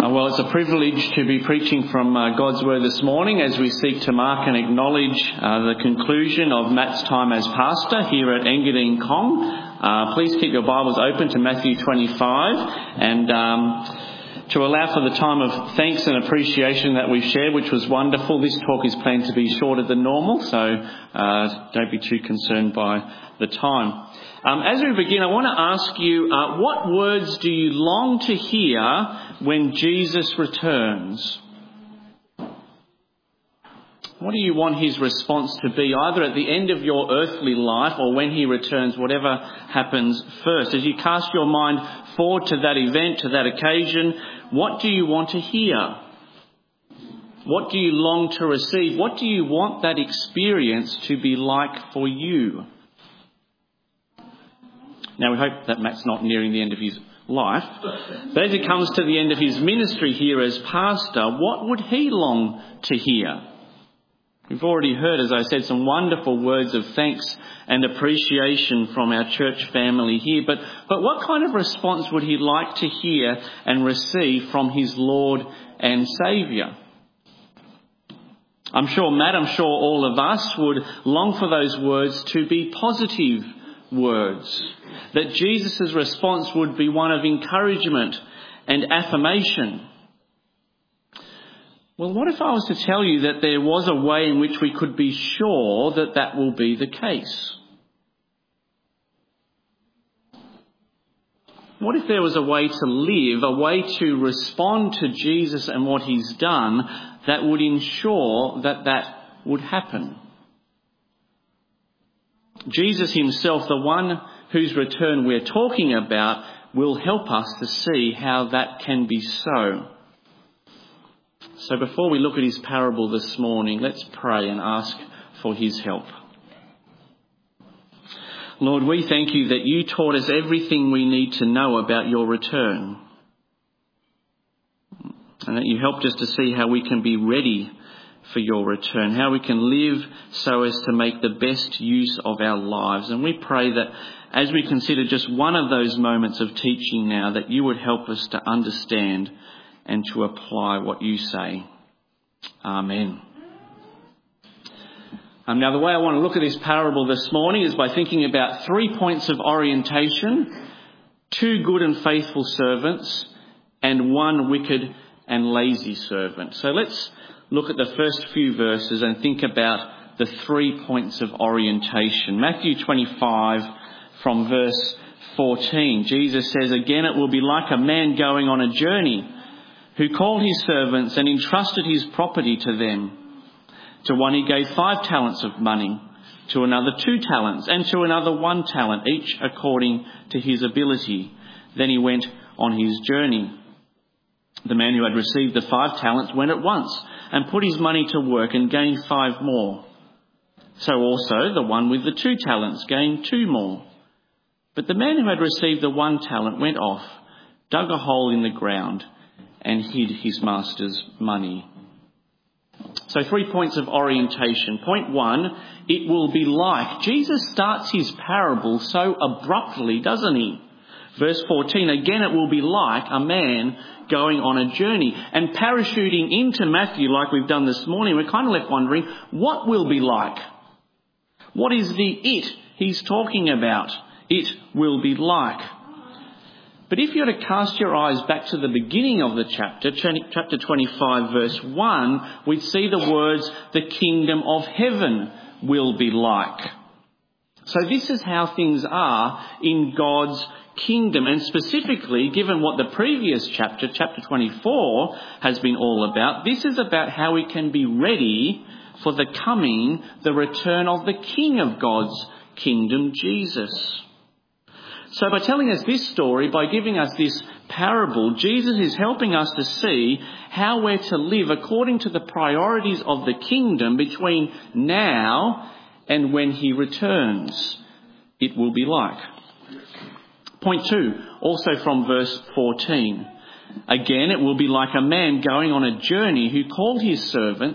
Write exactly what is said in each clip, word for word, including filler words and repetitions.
Well, it's a privilege to be preaching from uh, God's Word this morning as we seek to mark and acknowledge uh, the conclusion of Matt's time as pastor here at Engadine Kong. Uh, please keep your Bibles open to Matthew twenty-five and um, to allow for the time of thanks and appreciation that we've shared, which was wonderful. This talk is planned to be shorter than normal, so uh, don't be too concerned by the time. Um, as we begin, I want to ask you, uh, what words do you long to hear when Jesus returns? What do you want his response to be, either at the end of your earthly life or when he returns, whatever happens first? As you cast your mind forward to that event, to that occasion, what do you want to hear? What do you long to receive? What do you want that experience to be like for you? Now, we hope that Matt's not nearing the end of his life, but as he comes to the end of his ministry here as pastor, what would he long to hear? We've already heard, as I said, some wonderful words of thanks and appreciation from our church family here, but, but what kind of response would he like to hear and receive from his Lord and Saviour? I'm sure Matt, I'm sure all of us would long for those words to be positive words, that Jesus' response would be one of encouragement and affirmation. Well, what if I was to tell you that there was a way in which we could be sure that that will be the case? What if there was a way to live, a way to respond to Jesus and what he's done that would ensure that that would happen? Jesus himself, the one whose return we're talking about, will help us to see how that can be so. So before we look at his parable this morning, let's pray and ask for his help. Lord, we thank you that you taught us everything we need to know about your return, and that you helped us to see how we can be ready for your return, how we can live so as to make the best use of our lives. And we pray that as we consider just one of those moments of teaching now, that you would help us to understand and to apply what you say. Amen. Um, now, the way I want to look at this parable this morning is by thinking about three points of orientation: two good and faithful servants and one wicked and lazy servant. So let's look at the first few verses and think about the three points of orientation. Matthew twenty-five from verse fourteen. Jesus says, "Again, it will be like a man going on a journey, who called his servants and entrusted his property to them. To one he gave five talents of money, to another two talents, and to another one talent, each according to his ability. Then he went on his journey. The man who had received the five talents went at once and put his money to work and gained five more. So also the one with the two talents gained two more. But the man who had received the one talent went off, dug a hole in the ground, and hid his master's money." So three points of orientation. Point one, it will be like. Jesus starts his parable so abruptly, doesn't he? Verse fourteen, "Again, it will be like a man going on a journey." And parachuting into Matthew like we've done this morning, we're kind of left wondering, what will be like? What is the it he's talking about? It will be like. But if you were to cast your eyes back to the beginning of the chapter, chapter twenty-five, verse one, we'd see the words, "The kingdom of heaven will be like." So this is how things are in God's kingdom. And specifically, given what the previous chapter, chapter twenty-four, has been all about, this is about how we can be ready for the coming, the return of the King of God's kingdom, Jesus. So by telling us this story, by giving us this parable, Jesus is helping us to see how we're to live according to the priorities of the kingdom between now and when he returns. It will be like. Point two, also from verse fourteen. "Again, it will be like a man going on a journey who called his servants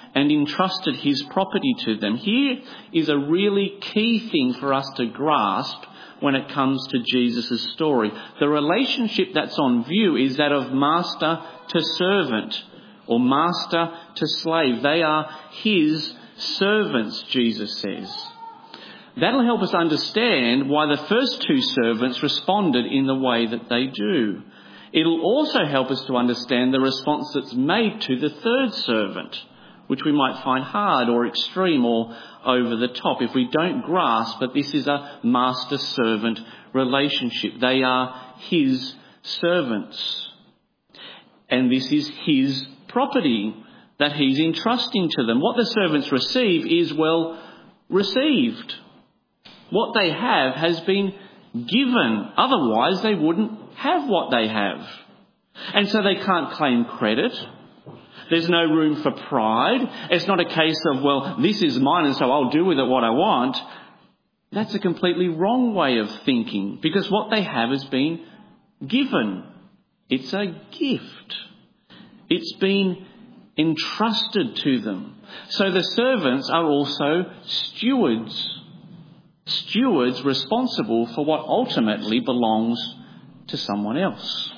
and entrusted his property to them. Here is a really key thing for us to grasp when it comes to Jesus' story. The relationship that's on view is that of master to servant, or master to slave. They are his servants, Jesus says. That'll help us understand why the first two servants responded in the way that they do. It'll also help us to understand the response that's made to the third servant, which we might find hard or extreme or over the top if we don't grasp that this is a master-servant relationship. They are his servants. And this is his property that he's entrusting to them. What the servants receive is, well, received. What they have has been given. Otherwise, they wouldn't have what they have. And so they can't claim credit. There's no room for pride. It's not a case of, well, this is mine and so I'll do with it what I want. That's a completely wrong way of thinking, because what they have has been given. It's a gift. It's been entrusted to them. So the servants are also stewards. Stewards responsible for what ultimately belongs to someone else.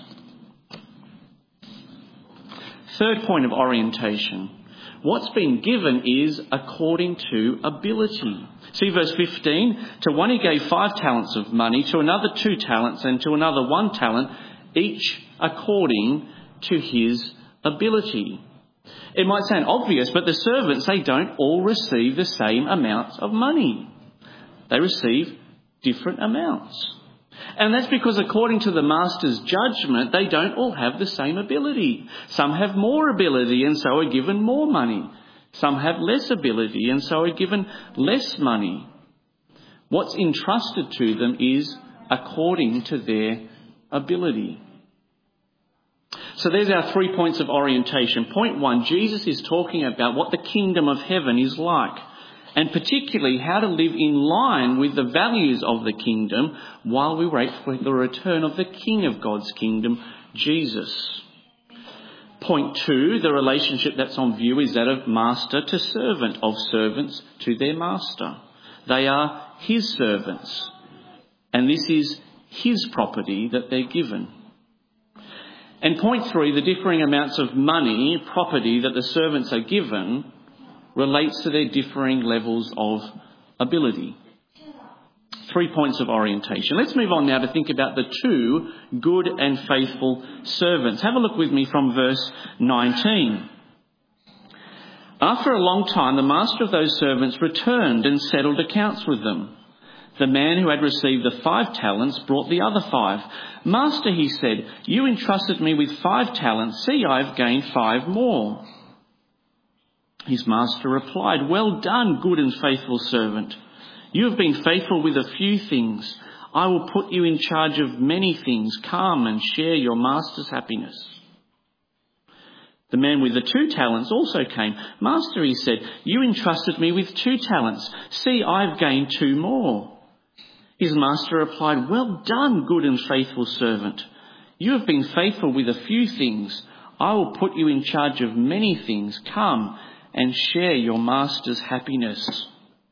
Third point of orientation. What's been given is according to ability. See verse fifteen. To one he gave five talents of money, to another two talents, and to another one talent, each according to his ability. It might sound obvious, but the servants, they don't all receive the same amount of money. They receive different amounts. And that's because according to the master's judgment, they don't all have the same ability. Some have more ability and so are given more money. Some have less ability and so are given less money. What's entrusted to them is according to their ability. So there's our three points of orientation. Point one, Jesus is talking about what the kingdom of heaven is like, and particularly how to live in line with the values of the kingdom while we wait for the return of the King of God's kingdom, Jesus. Point two, the relationship that's on view is that of master to servant, of servants to their master. They are his servants, and this is his property that they're given. And point three, the differing amounts of money, property that the servants are given relates to their differing levels of ability. Three points of orientation. Let's move on now to think about the two good and faithful servants. Have a look with me from verse nineteen. After a long time, the master of those servants returned and settled accounts with them. The man who had received the five talents brought the other five. Master, he said, you entrusted me with five talents. See, I've gained five more. His master replied, well done, good and faithful servant. You have been faithful with a few things. I will put you in charge of many things. Come and share your master's happiness. The man with the two talents also came. Master, he said, you entrusted me with two talents. See, I've gained two more. His master replied, well done, good and faithful servant. You have been faithful with a few things. I will put you in charge of many things. Come and share your master's happiness.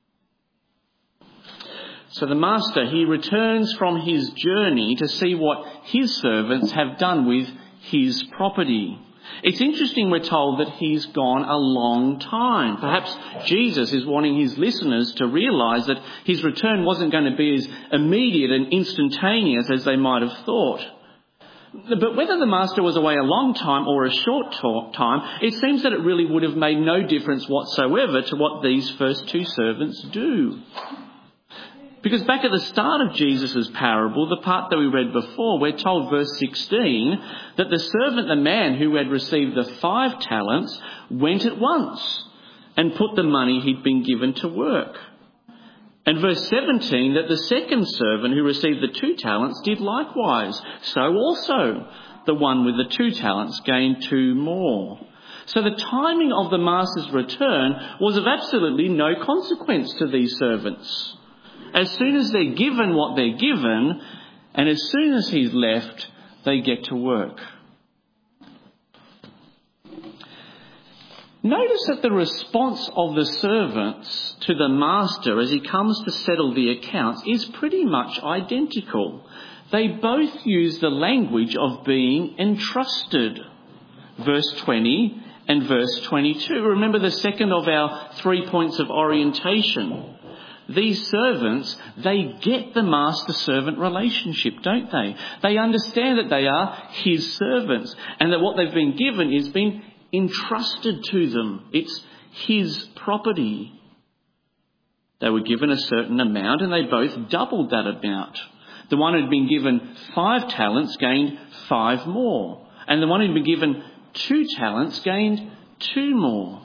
So the master, he returns from his journey to see what his servants have done with his property. It's interesting we're told that he's gone a long time. Perhaps Jesus is wanting his listeners to realise that his return wasn't going to be as immediate and instantaneous as they might have thought. But whether the master was away a long time or a short time, it seems that it really would have made no difference whatsoever to what these first two servants do. Because back at the start of Jesus' parable, the part that we read before, we're told, verse sixteen, that the servant, the man who had received the five talents, went at once and put the money he'd been given to work. And verse seventeen, that the second servant who received the two talents did likewise. So also the one with the two talents gained two more. So the timing of the master's return was of absolutely no consequence to these servants. As soon as they're given what they're given, and as soon as he's left, they get to work. Notice that the response of the servants to the master as he comes to settle the accounts is pretty much identical. They both use the language of being entrusted. Verse twenty and verse twenty-two. Remember the second of our three points of orientation. These servants, they get the master-servant relationship, don't they? They understand that they are his servants and that what they've been given is being entrusted to them. It's his property. They were given a certain amount and they both doubled that amount. The one who'd been given five talents gained five more. And the one who'd been given two talents gained two more.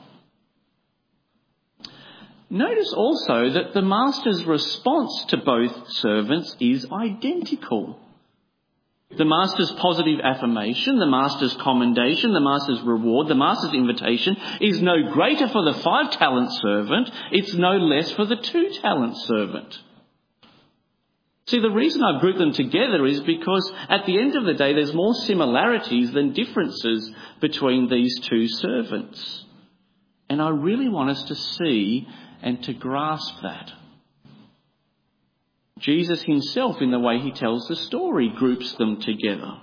Notice also that the master's response to both servants is identical. The master's positive affirmation, the master's commendation, the master's reward, the master's invitation is no greater for the five-talent servant. It's no less for the two-talent servant. See, the reason I've grouped them together is because at the end of the day, there's more similarities than differences between these two servants. And I really want us to see and to grasp that. Jesus himself, in the way he tells the story, groups them together.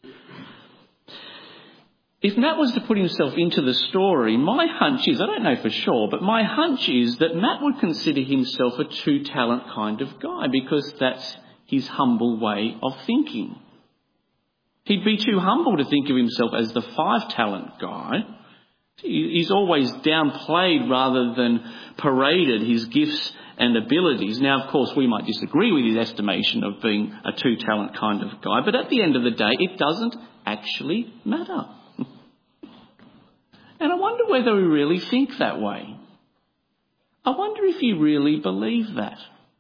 If Matt was to put himself into the story, my hunch is, I don't know for sure, but my hunch is that Matt would consider himself a two-talent kind of guy because that's his humble way of thinking. He'd be too humble to think of himself as the five-talent guy. He's always downplayed rather than paraded his gifts and abilities. Now, of course, we might disagree with his estimation of being a two-talent kind of guy, but at the end of the day, it doesn't actually matter. And I wonder whether we really think that way. I wonder if you really believe that.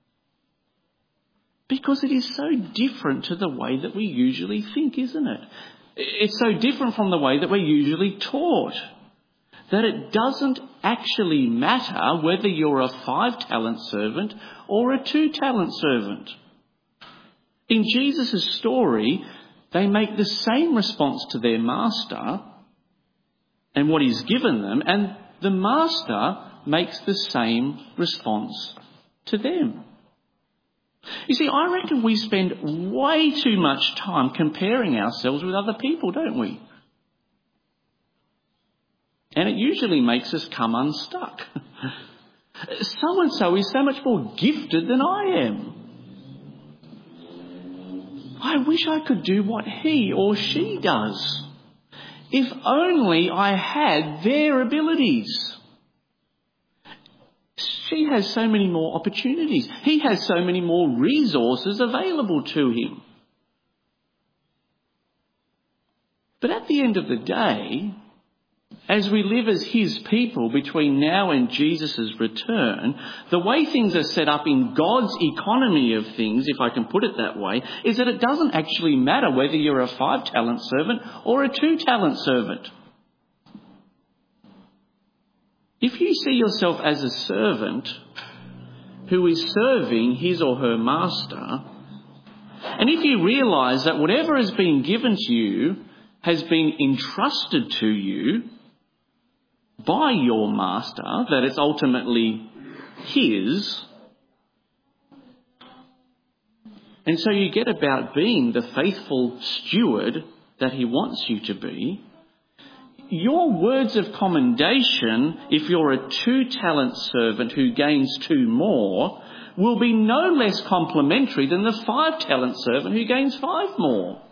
Because it is so different to the way that we usually think, isn't it? It's so different from the way that we're usually taught. That it doesn't actually matter whether you're a five-talent servant or a two-talent servant. In Jesus' story, they make the same response to their master and what he's given them, and the master makes the same response to them. You see, I reckon we spend way too much time comparing ourselves with other people, don't we? And it usually makes us come unstuck. So-and-so is so much more gifted than I am. I wish I could do what he or she does. If only I had their abilities. She has so many more opportunities. He has so many more resources available to him. But at the end of the day, as we live as his people between now and Jesus' return, the way things are set up in God's economy of things, if I can put it that way, is that it doesn't actually matter whether you're a five-talent servant or a two-talent servant. If you see yourself as a servant who is serving his or her master, and if you realise that whatever has been given to you has been entrusted to you by your master, that it's ultimately his, and so you get about being the faithful steward that he wants you to be, your words of commendation, if you're a two-talent servant who gains two more, will be no less complimentary than the five-talent servant who gains five more.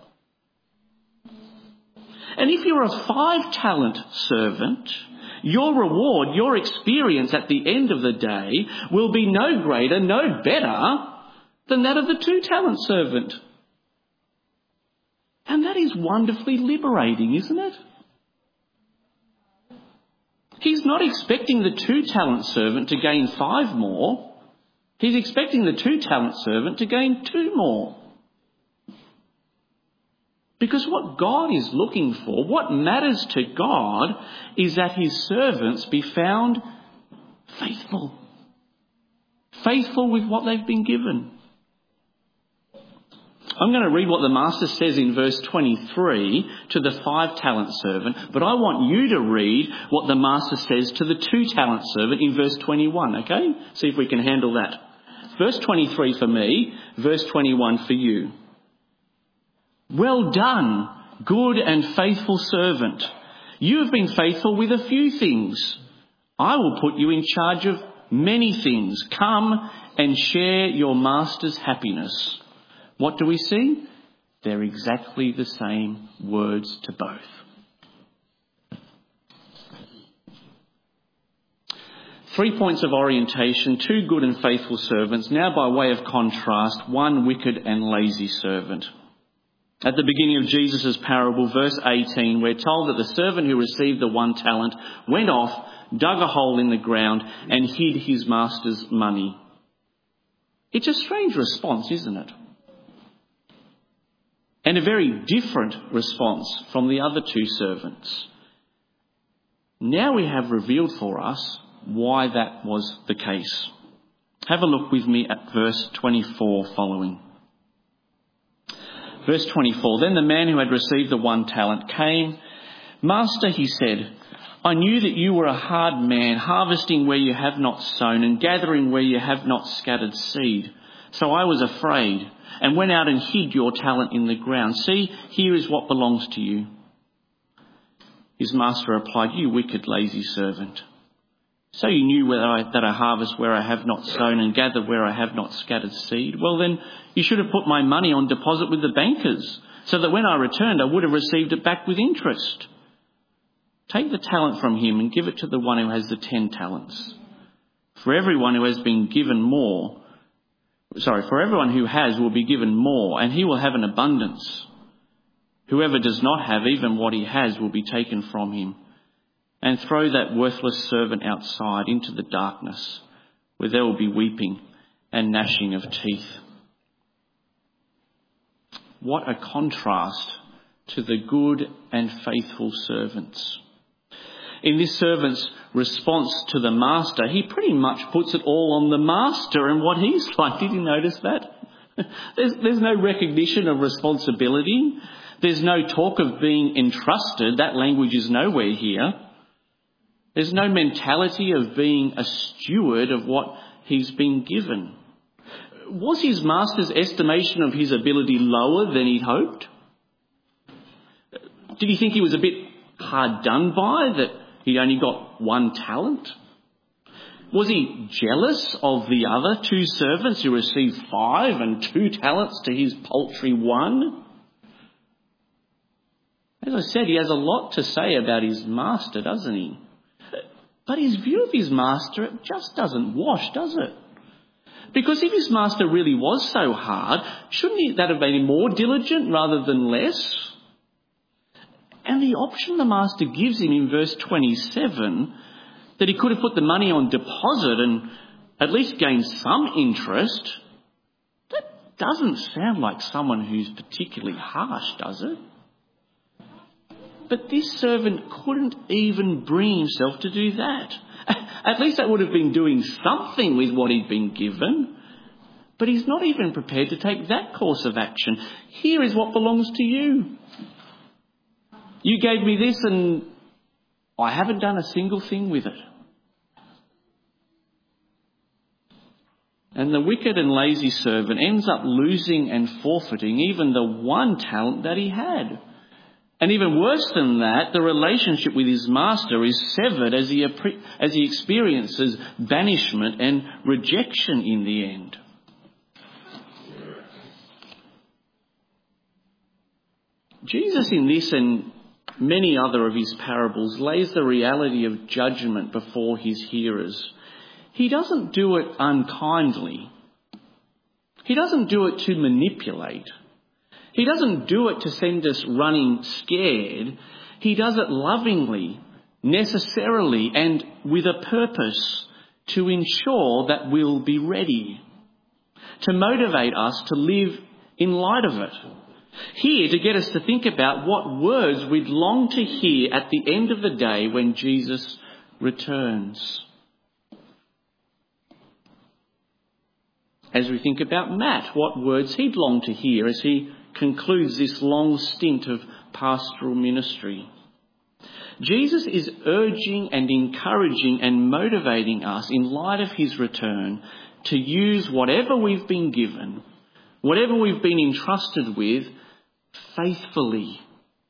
And if you're a five-talent servant, your reward, your experience at the end of the day will be no greater, no better than that of the two-talent servant. And that is wonderfully liberating, isn't it? He's not expecting the two-talent servant to gain five more. He's expecting the two-talent servant to gain two more. Because what God is looking for, what matters to God, is that his servants be found faithful. Faithful with what they've been given. I'm going to read what the master says in verse twenty-three to the five-talent servant, but I want you to read what the master says to the two-talent servant in verse twenty-one, okay? See if we can handle that. Verse twenty-three for me, verse twenty-one for you. Well done, good and faithful servant. You have been faithful with a few things. I will put you in charge of many things. Come and share your master's happiness. What do we see? They're exactly the same words to both. Three points of orientation, two good and faithful servants. Now by way of contrast, one wicked and lazy servant. At the beginning of Jesus' parable, verse eighteen, we're told that the servant who received the one talent went off, dug a hole in the ground and hid his master's money. It's a strange response, isn't it? And a very different response from the other two servants. Now we have revealed for us why that was the case. Have a look with me at verse twenty-four following. Verse twenty-four, then the man who had received the one talent came. Master, he said, I knew that you were a hard man, harvesting where you have not sown and gathering where you have not scattered seed. So I was afraid and went out and hid your talent in the ground. See, here is what belongs to you. His master replied, you wicked, lazy servant. So you knew whether I, that I harvest where I have not sown and gather where I have not scattered seed? Well then, you should have put my money on deposit with the bankers, so that when I returned I would have received it back with interest. Take the talent from him and give it to the one who has the ten talents. For everyone who has been given more, sorry, for everyone who has will be given more, and he will have an abundance. Whoever does not have, even what he has will be taken from him. And throw that worthless servant outside into the darkness, where there will be weeping and gnashing of teeth. What a contrast to the good and faithful servants. In this servant's response to the master, he pretty much puts it all on the master and what he's like. Did you notice that? There's, there's no recognition of responsibility. There's no talk of being entrusted. That language is nowhere here. There's no mentality of being a steward of what he's been given. Was his master's estimation of his ability lower than he'd hoped? Did he think he was a bit hard done by, that he'd only got one talent? Was he jealous of the other two servants who received five and two talents to his paltry one? As I said, he has a lot to say about his master, doesn't he? But his view of his master, it just doesn't wash, does it? Because if his master really was so hard, shouldn't he, that have made him more diligent rather than less? And the option the master gives him in verse twenty-seven, that he could have put the money on deposit and at least gained some interest, that doesn't sound like someone who's particularly harsh, does it? But this servant couldn't even bring himself to do that. At least that would have been doing something with what he'd been given. But he's not even prepared to take that course of action. Here is what belongs to you. You gave me this and I haven't done a single thing with it. And the wicked and lazy servant ends up losing and forfeiting even the one talent that he had. And even worse than that, the relationship with his master is severed as he, as he experiences banishment and rejection in the end. Jesus in this and many other of his parables lays the reality of judgment before his hearers. He doesn't do it unkindly. He doesn't do it to manipulate. He doesn't do it to send us running scared. He does it lovingly, necessarily, and with a purpose to ensure that we'll be ready, to motivate us to live in light of it. Here to get us to think about what words we'd long to hear at the end of the day when Jesus returns. as we think about Matt, what words he'd long to hear as he concludes this long stint of pastoral ministry. Jesus is urging and encouraging and motivating us in light of his return to use whatever we've been given, whatever we've been entrusted with, faithfully.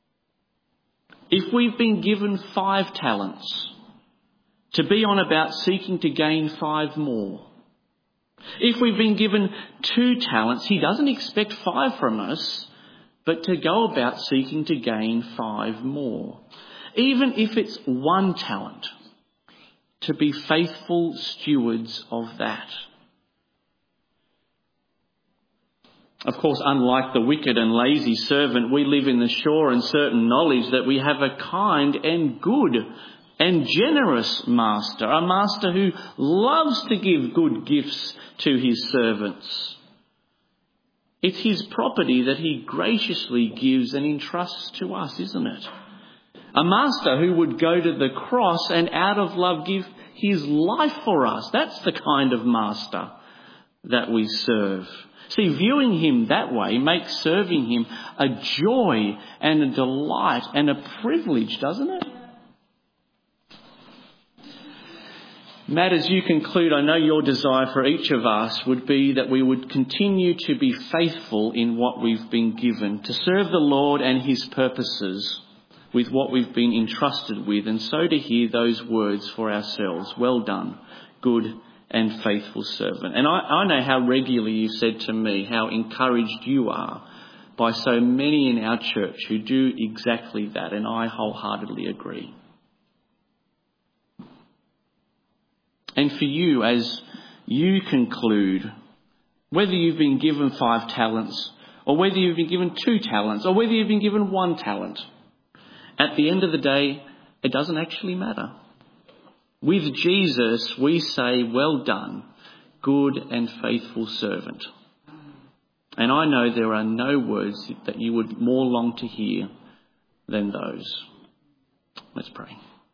If we've been given five talents, to be on about seeking to gain five more. If we've been given two talents, he doesn't expect five from us, but to go about seeking to gain five more. Even if it's one talent, to be faithful stewards of that. Of course, unlike the wicked and lazy servant, we live in the sure and certain knowledge that we have a kind and good and generous master, a master who loves to give good gifts to his servants. It's his property that he graciously gives and entrusts to us, isn't it? A master who would go to the cross and out of love give his life for us. That's the kind of master that we serve. See, viewing him that way makes serving him a joy and a delight and a privilege, doesn't it? Matt, as you conclude, I know your desire for each of us would be that we would continue to be faithful in what we've been given, to serve the Lord and his purposes with what we've been entrusted with, and so to hear those words for ourselves. Well done, good and faithful servant. And I, I know how regularly you've said to me how encouraged you are by so many in our church who do exactly that, and I wholeheartedly agree. And for you, as you conclude, whether you've been given five talents, or whether you've been given two talents, or whether you've been given one talent, at the end of the day, it doesn't actually matter. With Jesus, we say, well done, good and faithful servant. And I know there are no words that you would more long to hear than those. Let's pray.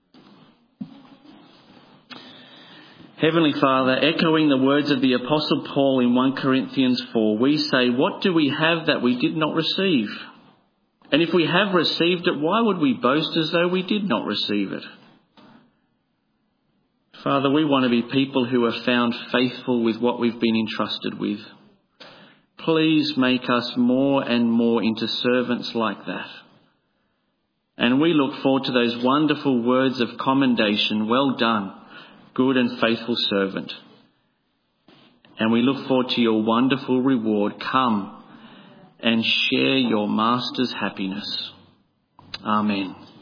Heavenly Father, echoing the words of the Apostle Paul in First Corinthians four, we say, what do we have that we did not receive? And if we have received it, why would we boast as though we did not receive it? Father, we want to be people who are found faithful with what we've been entrusted with. Please make us more and more into servants like that. And we look forward to those wonderful words of commendation. Well done, good and faithful servant. And we look forward to your wonderful reward. Come and share your master's happiness. Amen.